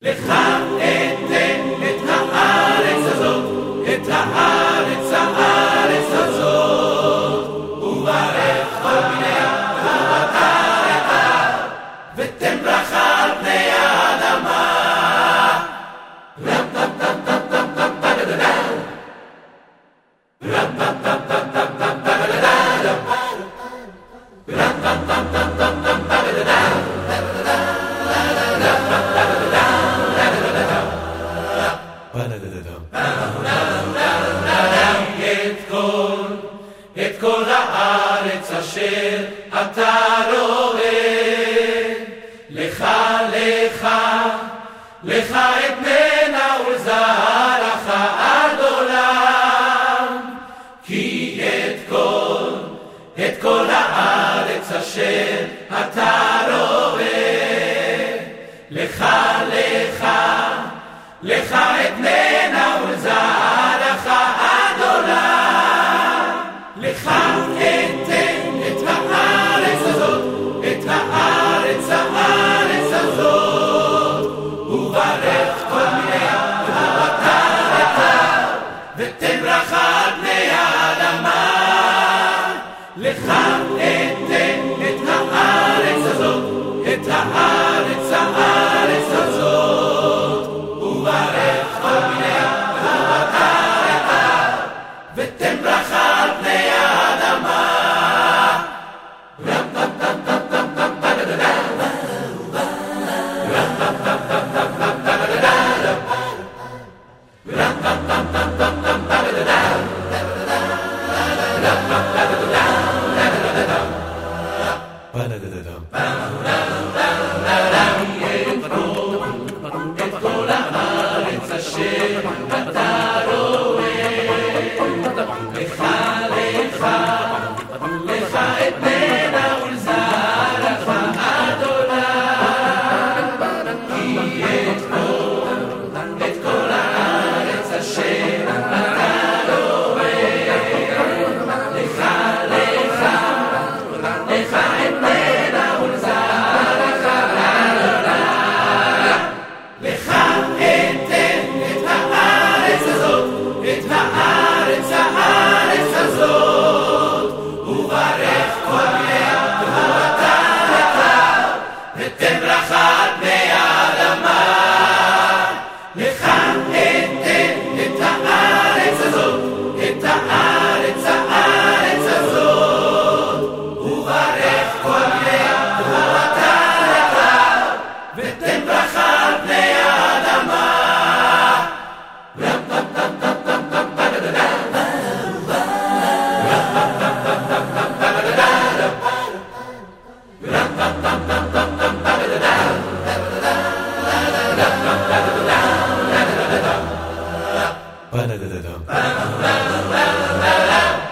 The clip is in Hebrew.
לך אתן את הארץ הזאת, את הארץ הזאת, וברך כל בניה ובטרתה, ותן ברכה על פני האדמה. את כל הארץ אשר אתה רואה, לך אתננה ולזרעך עד עולם, כי את כל הארץ אשר אתה רואה, לך אתננה ולזרעך עד עולם. לך אתן את הארץ הזאת, את הארץ הזאת, וברך כל בניה ובטרתה, ותן ברכה על פני האדמה. לך אתן את הארץ הזאת, את הארץ הזאת, וברך כל בניה ובטרתה, ותן ברכה על פני האדמה. את כל הארץ אשר אתה רואה, לך אתננה ולזרעך עד עולם, כי את כל הארץ אשר אתה רואה, לך אתננה ולזרעך עד עולם. לך אתן את הארץ הזאת, את הארץ הזאת, וברך כל בניה ובטרתה, ותן ברכה על פני האדמה. לך אתן את הארץ הזאת, את הארץ הזאת, וברך כל בניה ובטרתה, ותן ברכה על פני האדמה. Ba-da-da-da-da.